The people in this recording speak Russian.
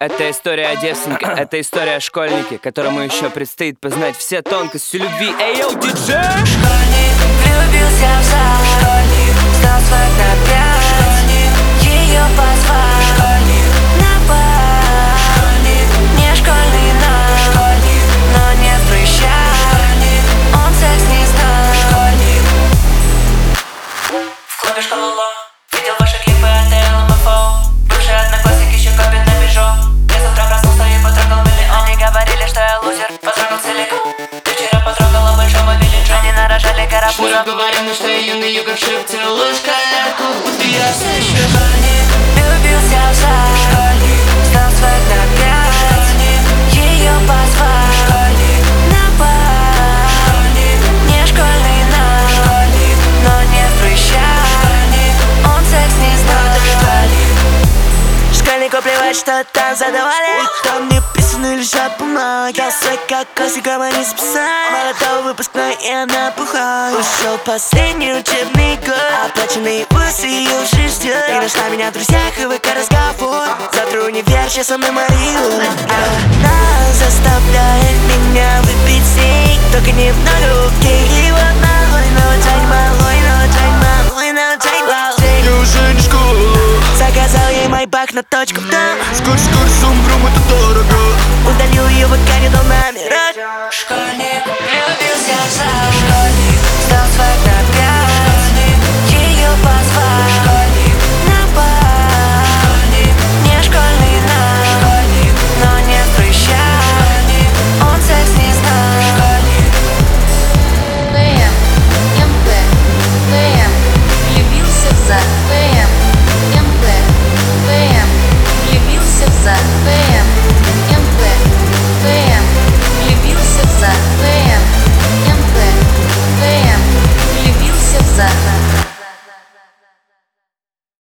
Это история о девственнике, это история о школьнике, которому еще предстоит познать все тонкости любви. Эй, йоу, диджей! Школьник влюбился в зал, школьник сдал свой напяк, школьник ее позвал, школьник на бал, школьник не школьный наш, школьник, но не в прыщах, школьник, он секс не знал, школьник. В клубе школа видел ваши клипы от ЛМФО. Бывший одноклассник еще копит на Пежо. Я с утра проснулся и потрогал миллион. Они говорили, что я лузер, потрогал целиком. Ты вчера потрогала большого Виллиджа. Они нарожали карапуза. Говорим, что я юный югоршип, целую шкалярку, будто я все еще Школьник влюбился в зал, школьник сдал свой напяк, школьник ее позвал, школьник на бал, школьник не школьный наш, школьник, но не в прыщах, школьник, он секс не знал, школьник. Школьнику плевать, что там задавали, и там не писаны лежат бумаги. Я свой как классиком, они списали. Молодой выпускной, и она пухает. Ушел последний учебный год, оплаченные вузы ее уже ждет. И нашла меня в друзьях и ВК разговор. Завтра универ, сейчас со мной Марию. Она заставляет меня выпить с ней, только не много, окей. И вот малой, но чай малой, но чай малой, но чай малой. Я уже не школа. Заказал ей майбах на точку там. Скоро сумбрум, это дорого. Удалил ее, ВК не дал номера. Школьник влюбился в зал, школьник